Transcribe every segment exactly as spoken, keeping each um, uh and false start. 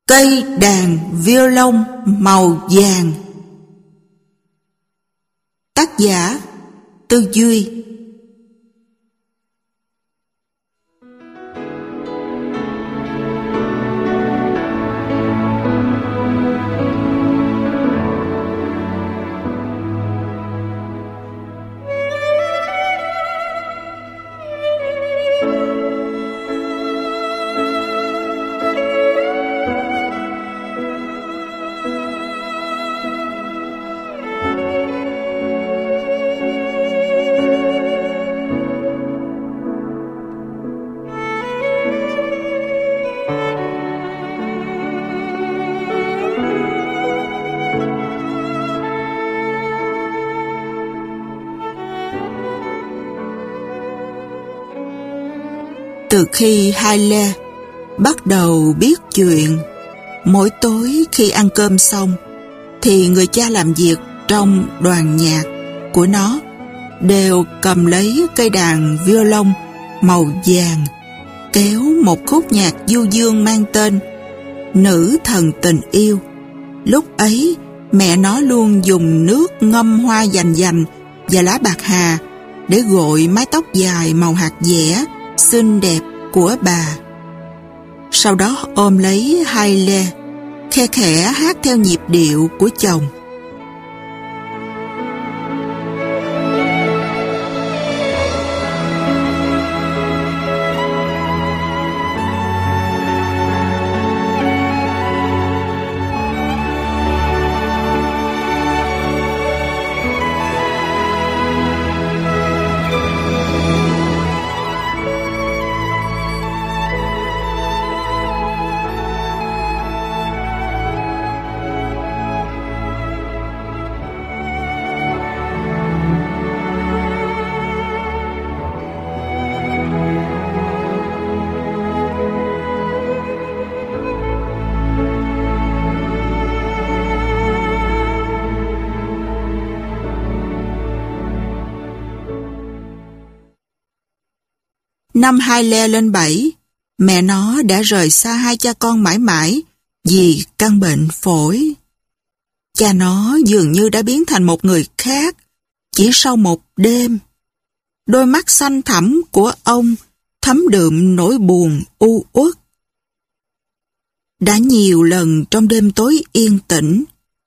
Cây đàn violon màu vàng. Tác giả Tư Duy. Từ khi Haile bắt đầu biết chuyện, mỗi tối khi ăn cơm xong, thì người cha làm việc trong đoàn nhạc của nó đều cầm lấy cây đàn violon màu vàng, kéo một khúc nhạc du dương mang tên Nữ Thần Tình Yêu. Lúc ấy, mẹ nó luôn dùng nước ngâm hoa dành dành và lá bạc hà để gội mái tóc dài màu hạt dẻ xinh đẹp của bà. Sau đó ôm lấy Haile, khe khẽ hát theo nhịp điệu của chồng. Năm Haile lên bảy, mẹ nó đã rời xa hai cha con mãi mãi vì căn bệnh phổi. Cha nó dường như đã biến thành một người khác chỉ sau một đêm. Đôi mắt xanh thẳm của ông thấm đượm nỗi buồn u uất. Đã nhiều lần trong đêm tối yên tĩnh,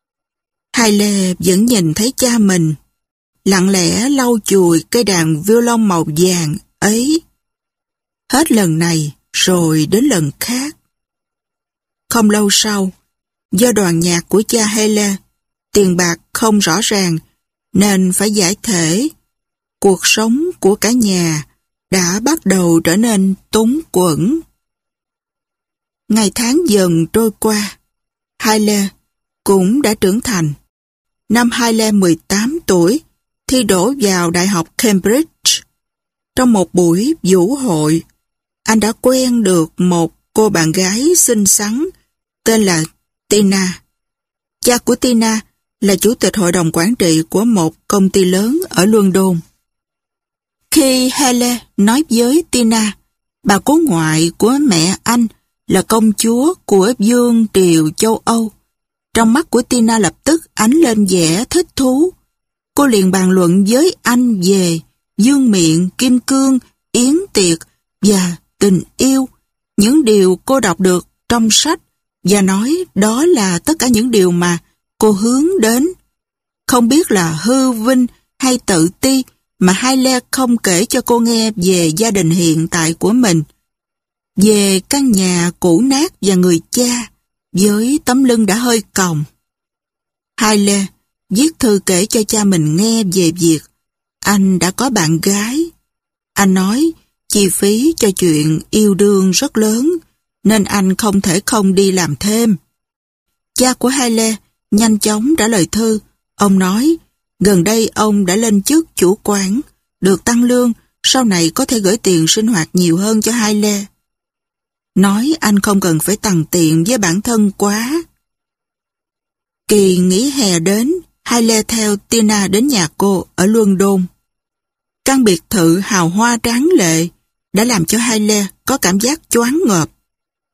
Haile vẫn nhìn thấy cha mình lặng lẽ lau chùi cây đàn violon màu vàng ấy. Hết lần này rồi đến lần khác. Không lâu sau, do đoàn nhạc của cha Haile tiền bạc không rõ ràng nên phải giải thể, cuộc sống của cả nhà đã bắt đầu trở nên túng quẫn. Ngày tháng dần trôi qua, Haile cũng đã trưởng thành. Năm Haile mười tám tuổi, thi đỗ vào Đại học Cambridge. Trong một buổi vũ hội, anh đã quen được một cô bạn gái xinh xắn tên là Tina. Cha của Tina là chủ tịch hội đồng quản trị của một công ty lớn ở London. Khi Haile nói với Tina, bà cố ngoại của mẹ anh là công chúa của vương triều châu Âu, trong mắt của Tina lập tức ánh lên vẻ thích thú. Cô liền bàn luận với anh về vương miện, kim cương, yến tiệc và tình yêu, những điều cô đọc được trong sách, và nói đó là tất cả những điều mà cô hướng đến. Không biết là hư vinh hay tự ti mà Haile không kể cho cô nghe về gia đình hiện tại của mình, về căn nhà cũ nát và người cha với tấm lưng đã hơi còng. Haile viết thư kể cho cha mình nghe về việc anh đã có bạn gái. Anh nói chi phí cho chuyện yêu đương rất lớn, nên anh không thể không đi làm thêm. Cha của Haile nhanh chóng trả lời thư. Ông nói, gần đây ông đã lên chức chủ quán, được tăng lương, sau này có thể gửi tiền sinh hoạt nhiều hơn cho Haile. Nói anh không cần phải tằn tiện với bản thân quá. Kỳ nghỉ hè đến, Haile theo Tina đến nhà cô ở London. Căn biệt thự hào hoa tráng lệ đã làm cho Haile có cảm giác choáng ngợp.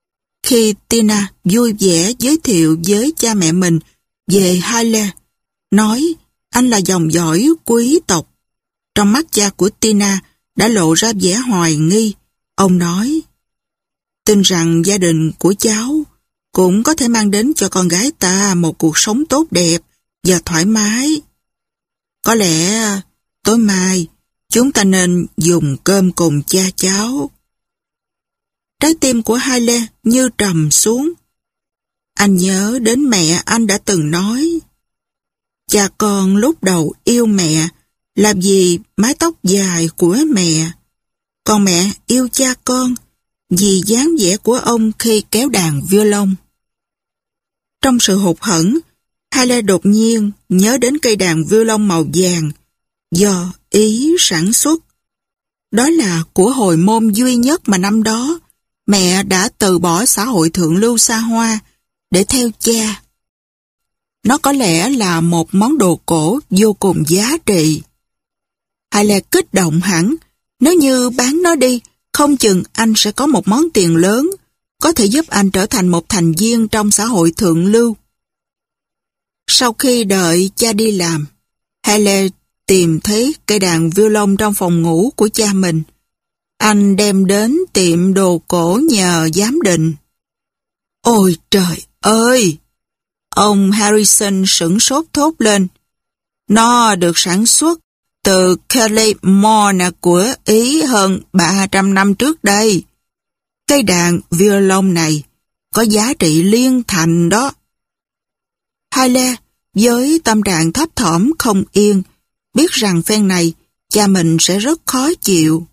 Khi Tina vui vẻ giới thiệu với cha mẹ mình về Haile, nói anh là dòng dõi quý tộc, trong mắt cha của Tina đã lộ ra vẻ hoài nghi. Ông nói, tin rằng gia đình của cháu cũng có thể mang đến cho con gái ta một cuộc sống tốt đẹp và thoải mái. Có lẽ tối mai chúng ta nên dùng cơm cùng cha cháu. Trái tim của Haile như trầm xuống. Anh nhớ đến mẹ anh đã từng nói, cha con lúc đầu yêu mẹ là vì mái tóc dài của mẹ, còn mẹ yêu cha con vì dáng vẻ của ông khi kéo đàn violon. Trong sự hụt hẫng, Haile đột nhiên nhớ đến cây đàn violon màu vàng do Ý sản xuất. Đó là của hồi môn duy nhất mà năm đó mẹ đã từ bỏ xã hội thượng lưu xa hoa để theo cha. Nó có lẽ là một món đồ cổ vô cùng giá trị. Haile kích động hẳn, nếu như bán nó đi, không chừng anh sẽ có một món tiền lớn, có thể giúp anh trở thành một thành viên trong xã hội thượng lưu. Sau khi đợi cha đi làm, Haile tìm thấy cây đàn violon trong phòng ngủ của cha mình. Anh đem đến tiệm đồ cổ nhờ giám định. Ôi trời ơi! Ông Harrison sửng sốt thốt lên. Nó được sản xuất từ Claymore của Ý hơn ba trăm năm trước đây. Cây đàn violon này có giá trị liên thành đó. Haile với tâm trạng thấp thỏm không yên, biết rằng phen này cha mình sẽ rất khó chịu.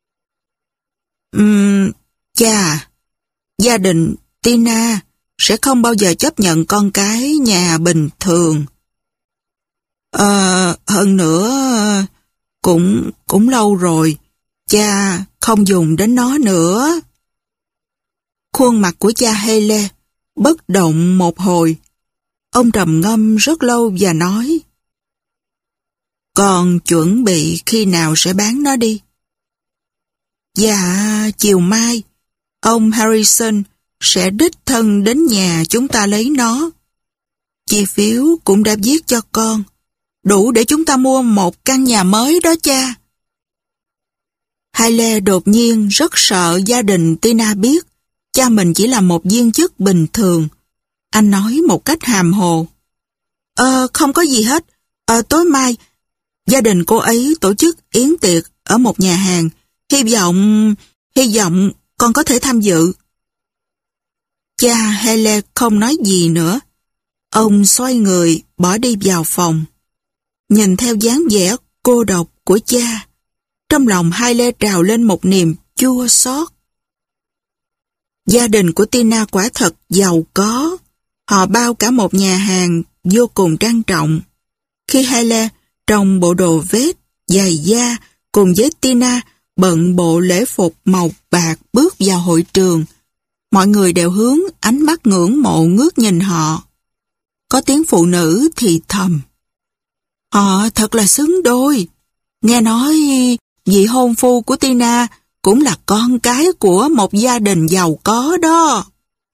Uhm, cha, gia đình Tina sẽ không bao giờ chấp nhận con cái nhà bình thường. Ờ, hơn nữa, cũng cũng lâu rồi, cha không dùng đến nó nữa. Khuôn mặt của cha Haile bất động một hồi. Ông trầm ngâm rất lâu và nói, con chuẩn bị khi nào sẽ bán nó đi? Dạ, chiều mai, ông Harrison sẽ đích thân đến nhà chúng ta lấy nó. Chi phiếu cũng đã viết cho con, đủ để chúng ta mua một căn nhà mới đó cha. Haile đột nhiên rất sợ gia đình Tina biết cha mình chỉ là một viên chức bình thường. Anh nói một cách hàm hồ. Ờ, không có gì hết. Ờ, tối mai, gia đình cô ấy tổ chức yến tiệc ở một nhà hàng. Hy vọng, hy vọng con có thể tham dự. Cha Haile không nói gì nữa. Ông xoay người, bỏ đi vào phòng. Nhìn theo dáng vẻ cô độc của cha, trong lòng Haile trào lên một niềm chua xót. Gia đình của Tina quả thật giàu có. Họ bao cả một nhà hàng vô cùng trang trọng. Khi Haile trong bộ đồ vest, giày da cùng với Tina bận bộ lễ phục màu bạc bước vào hội trường, mọi người đều hướng ánh mắt ngưỡng mộ ngước nhìn họ. Có tiếng phụ nữ thì thầm. Họ thật là xứng đôi. Nghe nói vị hôn phu của Tina cũng là con cái của một gia đình giàu có đó.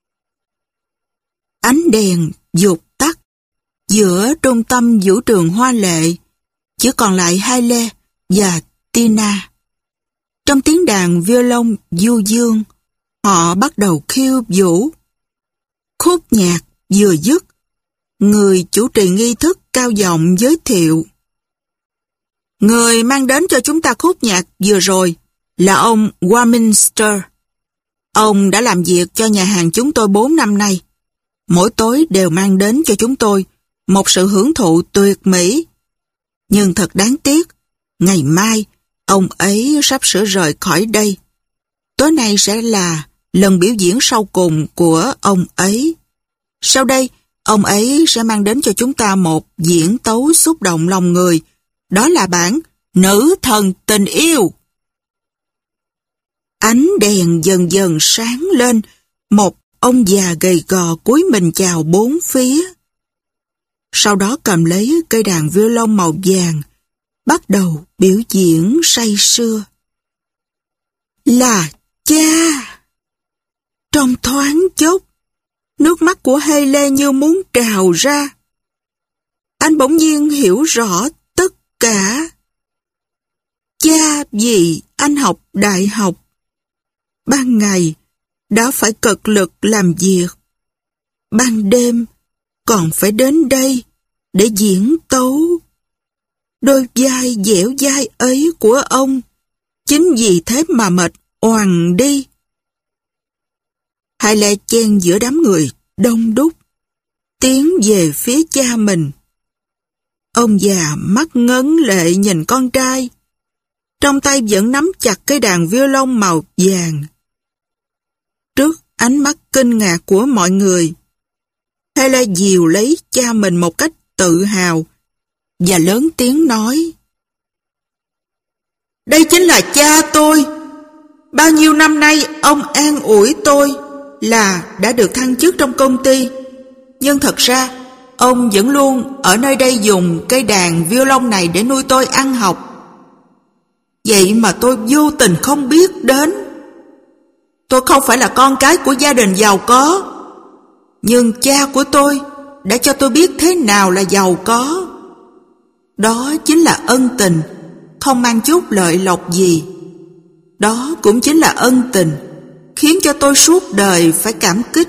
Ánh đèn vụt tắt. Giữa trung tâm vũ trường hoa lệ, chỉ còn lại Haile và Tina. Trong tiếng đàn violon du dương, họ bắt đầu khiêu vũ. Khúc nhạc vừa dứt, người chủ trì nghi thức cao giọng giới thiệu. Người mang đến cho chúng ta khúc nhạc vừa rồi là ông Warminster. Ông đã làm việc cho nhà hàng chúng tôi bốn năm nay. Mỗi tối đều mang đến cho chúng tôi một sự hưởng thụ tuyệt mỹ. Nhưng thật đáng tiếc, ngày mai ông ấy sắp sửa rời khỏi đây. Tối nay sẽ là lần biểu diễn sau cùng của ông ấy. Sau đây, ông ấy sẽ mang đến cho chúng ta một diễn tấu xúc động lòng người. Đó là bản Nữ Thần Tình Yêu. Ánh đèn dần dần sáng lên, một ông già gầy gò cúi mình chào bốn phía. Sau đó cầm lấy cây đàn violon màu vàng, bắt đầu biểu diễn say sưa. Là cha! Trong thoáng chốc, nước mắt của Haley như muốn trào ra. Anh bỗng nhiên hiểu rõ tất cả. Cha vì anh học đại học, ban ngày đã phải cật lực làm việc, ban đêm còn phải đến đây để diễn tấu. Đôi vai dẻo dai ấy của ông chính vì thế mà mệt oằn đi. Haley chen giữa đám người đông đúc, tiến về phía cha mình. Ông già mắt ngấn lệ nhìn con trai, trong tay vẫn nắm chặt cái đàn violon màu vàng. Trước ánh mắt kinh ngạc của mọi người, Haley dìu lấy cha mình một cách tự hào và lớn tiếng nói: "Đây chính là cha tôi. Bao nhiêu năm nay ông an ủi tôi là đã được thăng chức trong công ty, nhưng thật ra ông vẫn luôn ở nơi đây dùng cây đàn violon này để nuôi tôi ăn học. Vậy mà tôi vô tình không biết đến. Tôi không phải là con cái của gia đình giàu có, nhưng cha của tôi đã cho tôi biết thế nào là giàu có. Đó chính là ân tình, không mang chút lợi lộc gì. Đó cũng chính là ân tình khiến cho tôi suốt đời phải cảm kích."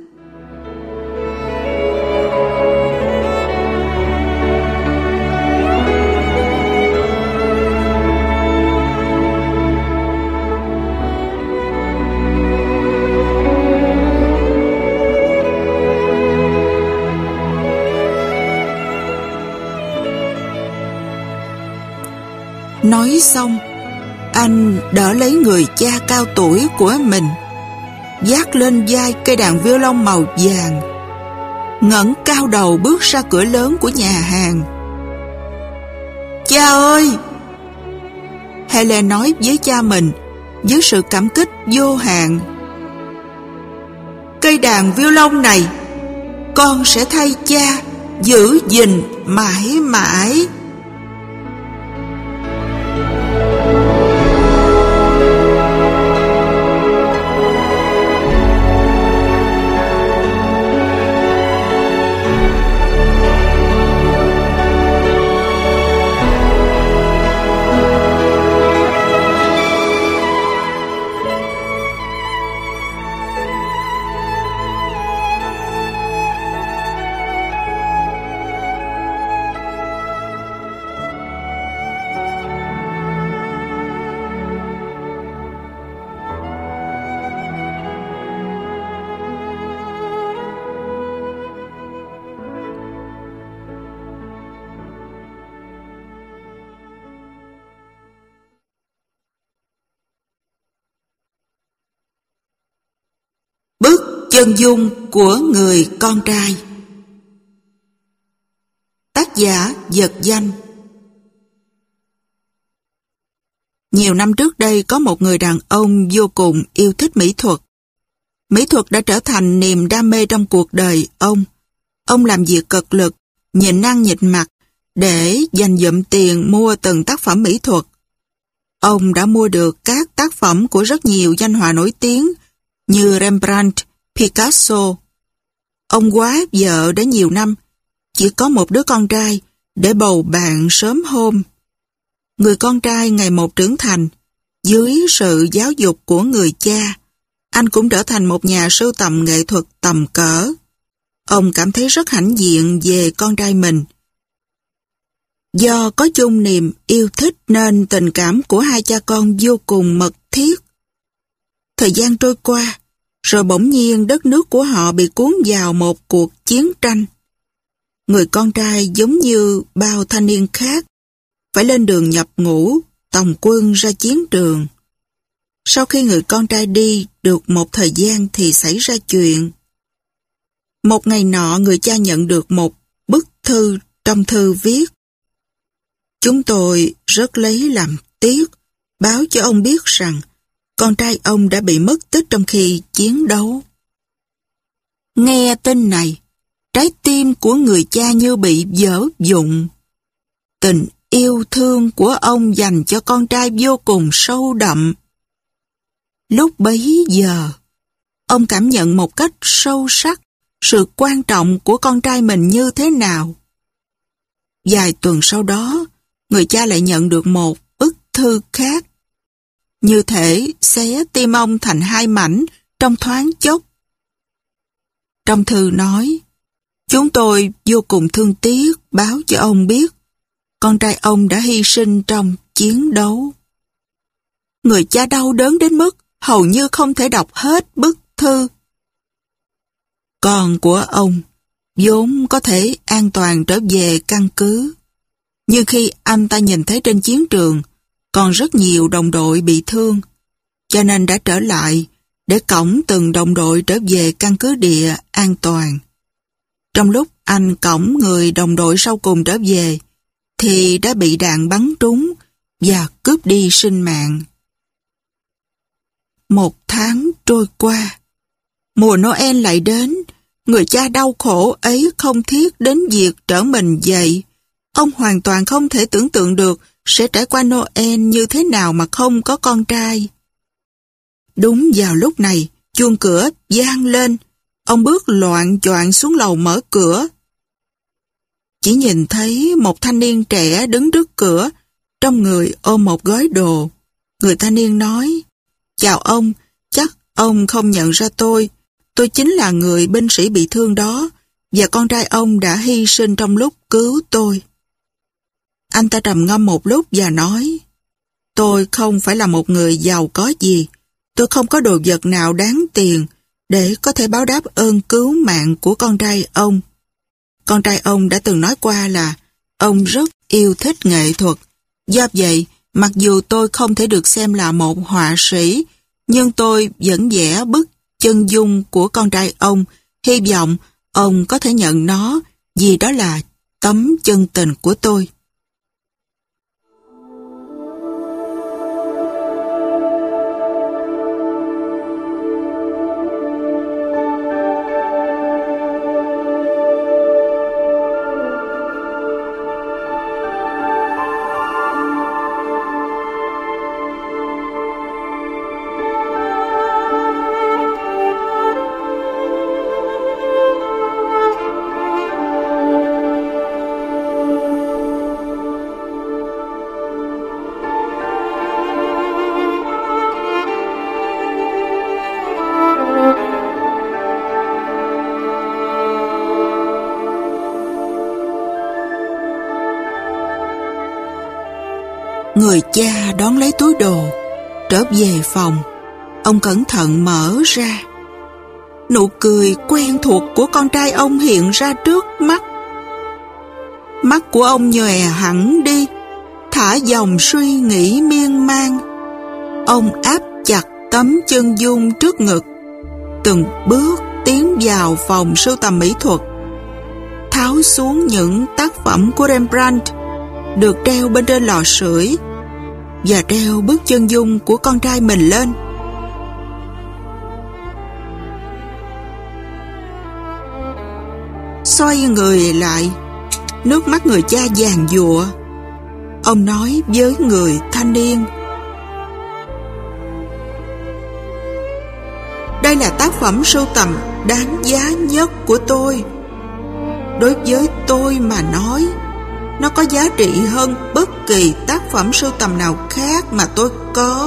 Nói xong, anh đỡ lấy người cha cao tuổi của mình, vác lên vai cây đàn violon màu vàng, ngẩng cao đầu bước ra cửa lớn của nhà hàng. "Cha ơi!" Helen nói với cha mình với sự cảm kích vô hạn. "Cây đàn violon này con sẽ thay cha giữ gìn mãi mãi." Bức chân dung của người con trai. Tác giả Vật Danh. Nhiều năm trước đây có một người đàn ông vô cùng yêu thích mỹ thuật. Mỹ thuật đã trở thành niềm đam mê trong cuộc đời ông. Ông làm việc cật lực, nhịn ăn nhịn mặc để dành dụm tiền mua từng tác phẩm mỹ thuật. Ông đã mua được các tác phẩm của rất nhiều danh họa nổi tiếng như Rembrandt, Picasso. Ông quá vợ đã nhiều năm, chỉ có một đứa con trai để bầu bạn sớm hôm. Người con trai ngày một trưởng thành, dưới sự giáo dục của người cha, anh cũng trở thành một nhà sưu tầm nghệ thuật tầm cỡ. Ông cảm thấy rất hãnh diện về con trai mình. Do có chung niềm yêu thích nên tình cảm của hai cha con vô cùng mật thiết. Thời gian trôi qua, rồi bỗng nhiên đất nước của họ bị cuốn vào một cuộc chiến tranh. Người con trai giống như bao thanh niên khác, phải lên đường nhập ngũ, tòng quân ra chiến trường. Sau khi người con trai đi được một thời gian thì xảy ra chuyện. Một ngày nọ người cha nhận được một bức thư, trong thư viết: "Chúng tôi rất lấy làm tiếc báo cho ông biết rằng con trai ông đã bị mất tích trong khi chiến đấu." Nghe tin này, trái tim của người cha như bị vỡ vụn. Tình yêu thương của ông dành cho con trai vô cùng sâu đậm. Lúc bấy giờ, ông cảm nhận một cách sâu sắc sự quan trọng của con trai mình như thế nào. Vài tuần sau đó, người cha lại nhận được một bức thư khác. Như thể xé tim ông thành hai mảnh trong thoáng chốc. Trong thư nói, chúng tôi vô cùng thương tiếc báo cho ông biết con trai ông đã hy sinh trong chiến đấu. Người cha đau đớn đến mức hầu như không thể đọc hết bức thư. Con của ông vốn có thể an toàn trở về căn cứ. Nhưng khi anh ta nhìn thấy trên chiến trường còn rất nhiều đồng đội bị thương, cho nên đã trở lại để cõng từng đồng đội trở về căn cứ địa an toàn. Trong lúc anh cõng người đồng đội sau cùng trở về, thì đã bị đạn bắn trúng và cướp đi sinh mạng. Một tháng trôi qua, mùa Noel lại đến, người cha đau khổ ấy không thiết đến việc trở mình dậy. Ông hoàn toàn không thể tưởng tượng được sẽ trải qua Noel như thế nào mà không có con trai. Đúng vào lúc này, chuông cửa vang lên. Ông bước loạng choạng xuống lầu mở cửa. Chỉ nhìn thấy một thanh niên trẻ đứng trước cửa, trong người ôm một gói đồ. Người thanh niên nói, chào ông, chắc ông không nhận ra tôi. Tôi chính là người binh sĩ bị thương đó, và con trai ông đã hy sinh trong lúc cứu tôi. Anh ta trầm ngâm một lúc và nói, tôi không phải là một người giàu có gì, tôi không có đồ vật nào đáng tiền để có thể báo đáp ơn cứu mạng của con trai ông. Con trai ông đã từng nói qua là ông rất yêu thích nghệ thuật. Do vậy, mặc dù tôi không thể được xem là một họa sĩ, nhưng tôi vẫn vẽ bức chân dung của con trai ông, hy vọng ông có thể nhận nó vì đó là tấm chân tình của tôi. Người cha đón lấy túi đồ, trở về phòng. Ông cẩn thận mở ra. Nụ cười quen thuộc của con trai ông hiện ra trước mắt. Mắt của ông nhòe hẳn đi, thả dòng suy nghĩ miên man. Ông áp chặt tấm chân dung trước ngực, từng bước tiến vào phòng sưu tầm mỹ thuật, tháo xuống những tác phẩm của Rembrandt được treo bên trên lò sưởi và treo bức chân dung của con trai mình lên. Xoay người lại, nước mắt người cha giàn giụa. Ông nói với người thanh niên, đây là tác phẩm sưu tầm đáng giá nhất của tôi. Đối với tôi mà nói, nó có giá trị hơn bất kỳ tác phẩm sưu tầm nào khác mà tôi có.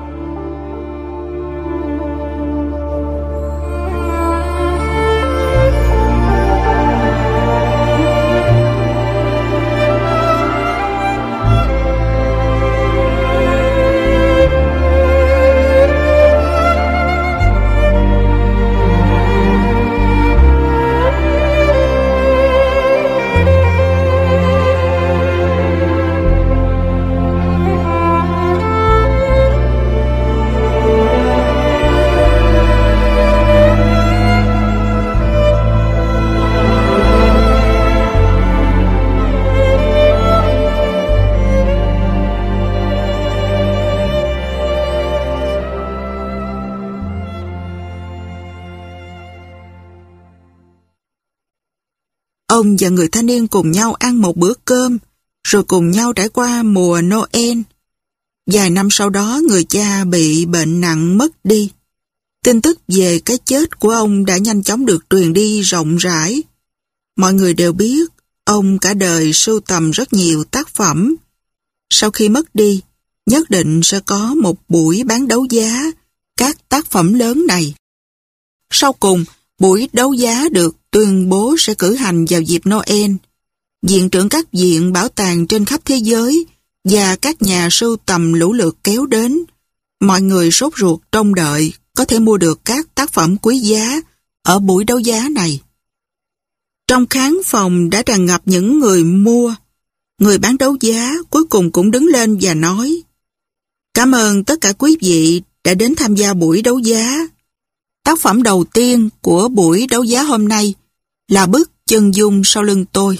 Ông và người thanh niên cùng nhau ăn một bữa cơm, rồi cùng nhau trải qua mùa Noel. Vài năm sau đó, người cha bị bệnh nặng mất đi. Tin tức về cái chết của ông đã nhanh chóng được truyền đi rộng rãi. Mọi người đều biết ông cả đời sưu tầm rất nhiều tác phẩm. Sau khi mất đi, nhất định sẽ có một buổi bán đấu giá các tác phẩm lớn này. Sau cùng, buổi đấu giá được tuyên bố sẽ cử hành vào dịp Noel. Viện trưởng các viện bảo tàng trên khắp thế giới và các nhà sưu tầm lũ lượt kéo đến. Mọi người sốt ruột trông đợi có thể mua được các tác phẩm quý giá ở buổi đấu giá này. Trong khán phòng đã tràn ngập những người mua. Người bán đấu giá cuối cùng cũng đứng lên và nói: "Cảm ơn tất cả quý vị đã đến tham gia buổi đấu giá. Tác phẩm đầu tiên của buổi đấu giá hôm nay là bức chân dung sau lưng tôi."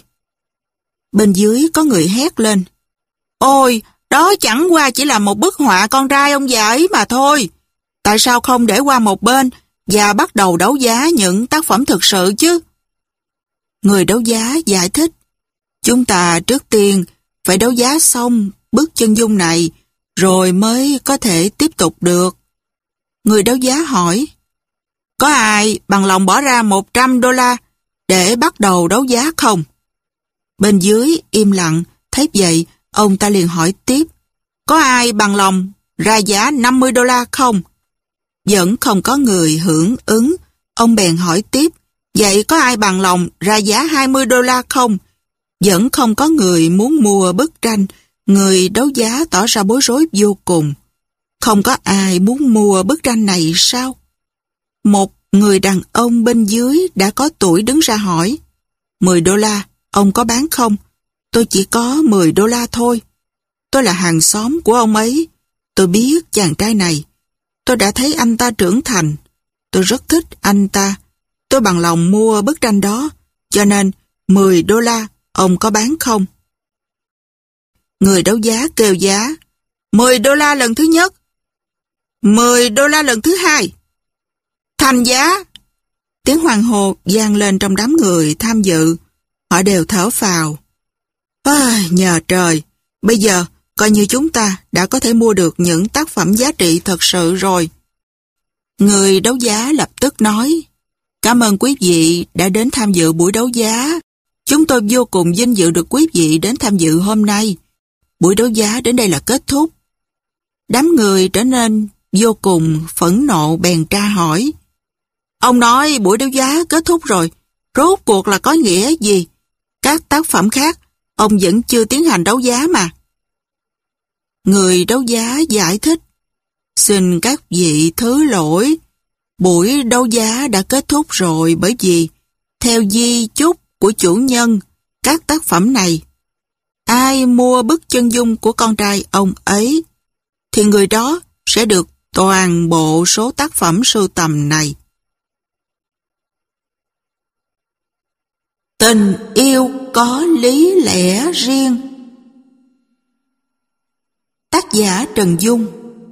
Bên dưới có người hét lên: "Ôi, đó chẳng qua chỉ là một bức họa con trai ông già ấy mà thôi. Tại sao không để qua một bên và bắt đầu đấu giá những tác phẩm thực sự chứ?" Người đấu giá giải thích: "Chúng ta trước tiên phải đấu giá xong bức chân dung này rồi mới có thể tiếp tục được." Người đấu giá hỏi: "Có ai bằng lòng bỏ ra một trăm đô la để bắt đầu đấu giá không?" Bên dưới im lặng, thấy vậy ông ta liền hỏi tiếp: "Có ai bằng lòng ra giá năm mươi đô la không?" Vẫn không có người hưởng ứng. Ông bèn hỏi tiếp: "Vậy có ai bằng lòng ra giá hai mươi đô la không?" Vẫn không có người muốn mua bức tranh. Người đấu giá tỏ ra bối rối vô cùng. Không có ai muốn mua bức tranh này sao? Một người đàn ông bên dưới đã có tuổi đứng ra hỏi: mười đô la, ông có bán không? Tôi chỉ có mười đô la thôi. Tôi là hàng xóm của ông ấy. Tôi biết chàng trai này. Tôi đã thấy anh ta trưởng thành. Tôi rất thích anh ta. Tôi bằng lòng mua bức tranh đó. Cho nên mười đô la, ông có bán không? Người đấu giá kêu giá: mười đô la lần thứ nhất, mười đô la lần thứ hai. Thành giá. Tiếng hoan hô vang lên trong đám người tham dự. Họ đều thở phào. À, nhờ trời, bây giờ coi như chúng ta đã có thể mua được những tác phẩm giá trị thật sự rồi. Người đấu giá lập tức nói: "Cảm ơn quý vị đã đến tham dự buổi đấu giá. Chúng tôi vô cùng vinh dự được quý vị đến tham dự hôm nay. Buổi đấu giá đến đây là kết thúc." Đám người trở nên vô cùng phẫn nộ bèn tra hỏi: "Ông nói buổi đấu giá kết thúc rồi, rốt cuộc là có nghĩa gì? Các tác phẩm khác, ông vẫn chưa tiến hành đấu giá mà." Người đấu giá giải thích: "Xin các vị thứ lỗi, buổi đấu giá đã kết thúc rồi bởi vì, theo di chúc của chủ nhân, các tác phẩm này, ai mua bức chân dung của con trai ông ấy, thì người đó sẽ được toàn bộ số tác phẩm sưu tầm này." Tình yêu có lý lẽ riêng. Tác giả Trần Dung.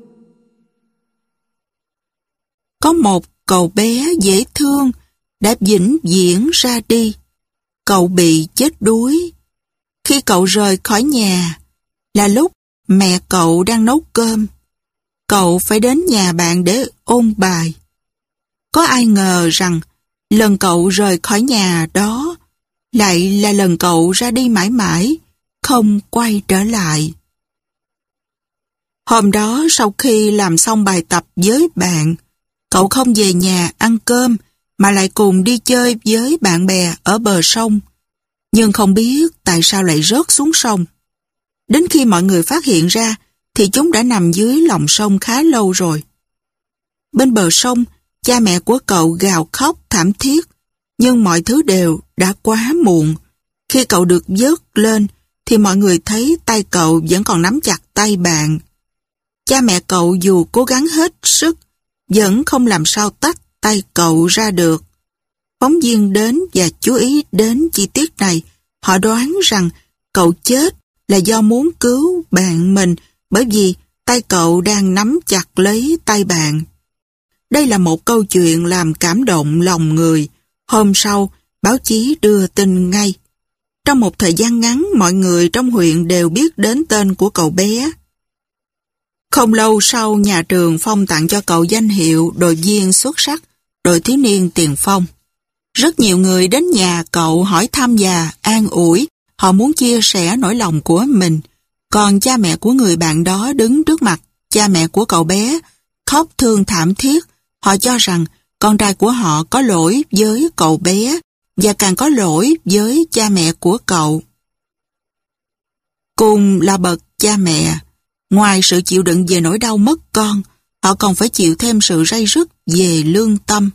Có một cậu bé dễ thương đã vĩnh viễn ra đi. Cậu bị chết đuối. Khi cậu rời khỏi nhà là lúc mẹ cậu đang nấu cơm. Cậu phải đến nhà bạn để ôn bài. Có ai ngờ rằng lần cậu rời khỏi nhà đó lại là lần cậu ra đi mãi mãi, không quay trở lại. Hôm đó sau khi làm xong bài tập với bạn, cậu không về nhà ăn cơm mà lại cùng đi chơi với bạn bè ở bờ sông. Nhưng không biết tại sao lại rớt xuống sông. Đến khi mọi người phát hiện ra thì chúng đã nằm dưới lòng sông khá lâu rồi. Bên bờ sông, cha mẹ của cậu gào khóc thảm thiết, nhưng mọi thứ đều đã quá muộn. Khi cậu được vớt lên thì mọi người thấy tay cậu vẫn còn nắm chặt tay bạn. Cha mẹ cậu dù cố gắng hết sức vẫn không làm sao tách tay cậu ra được. Phóng viên đến và chú ý đến chi tiết này. Họ đoán rằng cậu chết là do muốn cứu bạn mình bởi vì tay cậu đang nắm chặt lấy tay bạn. Đây là một câu chuyện làm cảm động lòng người. Hôm sau, báo chí đưa tin ngay. Trong một thời gian ngắn, mọi người trong huyện đều biết đến tên của cậu bé. Không lâu sau, nhà trường phong tặng cho cậu danh hiệu đội viên xuất sắc, đội thiếu niên tiền phong. Rất nhiều người đến nhà cậu hỏi thăm và an ủi, họ muốn chia sẻ nỗi lòng của mình. Còn cha mẹ của người bạn đó đứng trước mặt cha mẹ của cậu bé, khóc thương thảm thiết. Họ cho rằng con trai của họ có lỗi với cậu bé và càng có lỗi với cha mẹ của cậu. Cùng là bậc cha mẹ, ngoài sự chịu đựng về nỗi đau mất con, họ còn phải chịu thêm sự ray rứt về lương tâm.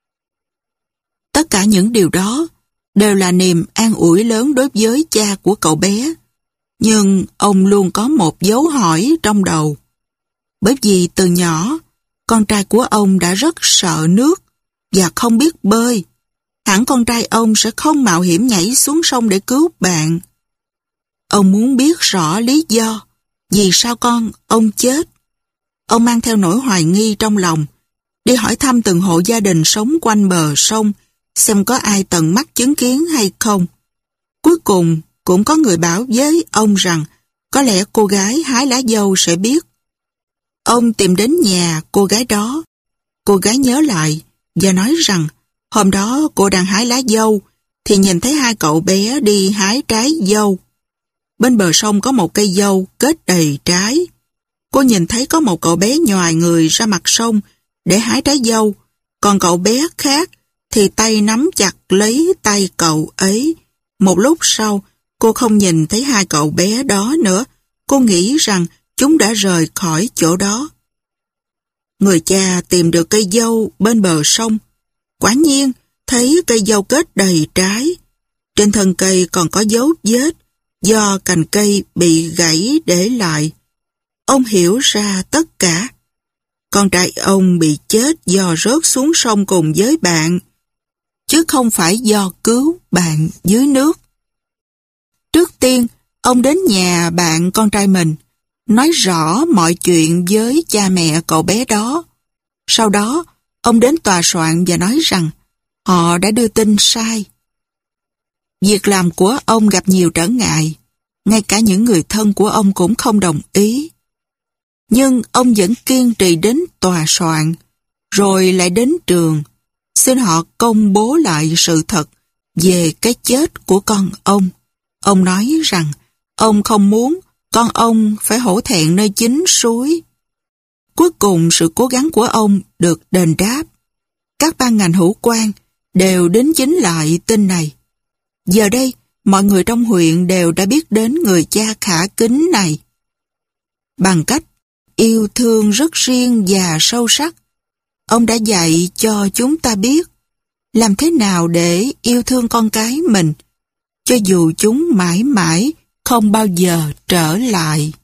Tất cả những điều đó đều là niềm an ủi lớn đối với cha của cậu bé. Nhưng ông luôn có một dấu hỏi trong đầu. Bởi vì từ nhỏ, con trai của ông đã rất sợ nước và không biết bơi. Hẳn con trai ông sẽ không mạo hiểm nhảy xuống sông để cứu bạn. Ông muốn biết rõ lý do vì sao con ông chết. Ông mang theo nỗi hoài nghi trong lòng, đi hỏi thăm từng hộ gia đình sống quanh bờ sông, xem có ai tận mắt chứng kiến hay không. Cuối cùng, cũng có người bảo với ông rằng có lẽ cô gái hái lá dâu sẽ biết. Ông tìm đến nhà cô gái đó. Cô gái nhớ lại và nói rằng hôm đó cô đang hái lá dâu thì nhìn thấy hai cậu bé đi hái trái dâu. Bên bờ sông có một cây dâu kết đầy trái. Cô nhìn thấy có một cậu bé nhoài người ra mặt sông để hái trái dâu, còn cậu bé khác thì tay nắm chặt lấy tay cậu ấy. Một lúc sau, cô không nhìn thấy hai cậu bé đó nữa. Cô nghĩ rằng chúng đã rời khỏi chỗ đó. Người cha tìm được cây dâu bên bờ sông. Quả nhiên, thấy cây dâu kết đầy trái. Trên thân cây còn có dấu vết do cành cây bị gãy để lại. Ông hiểu ra tất cả. Con trai ông bị chết do rớt xuống sông cùng với bạn, chứ không phải do cứu bạn dưới nước. Trước tiên, ông đến nhà bạn con trai mình, nói rõ mọi chuyện với cha mẹ cậu bé đó. Sau đó, ông đến tòa soạn và nói rằng họ đã đưa tin sai. Việc làm của ông gặp nhiều trở ngại, ngay cả những người thân của ông cũng không đồng ý. Nhưng ông vẫn kiên trì đến tòa soạn, rồi lại đến trường, xin họ công bố lại sự thật về cái chết của con ông. Ông nói rằng ông không muốn con ông phải hổ thẹn nơi chính suối. Cuối cùng sự cố gắng của ông được đền đáp. Các ban ngành hữu quan đều đính chính lại tin này. Giờ đây, mọi người trong huyện đều đã biết đến người cha khả kính này. Bằng cách yêu thương rất riêng và sâu sắc, ông đã dạy cho chúng ta biết làm thế nào để yêu thương con cái mình, cho dù chúng mãi mãi không bao giờ trở lại.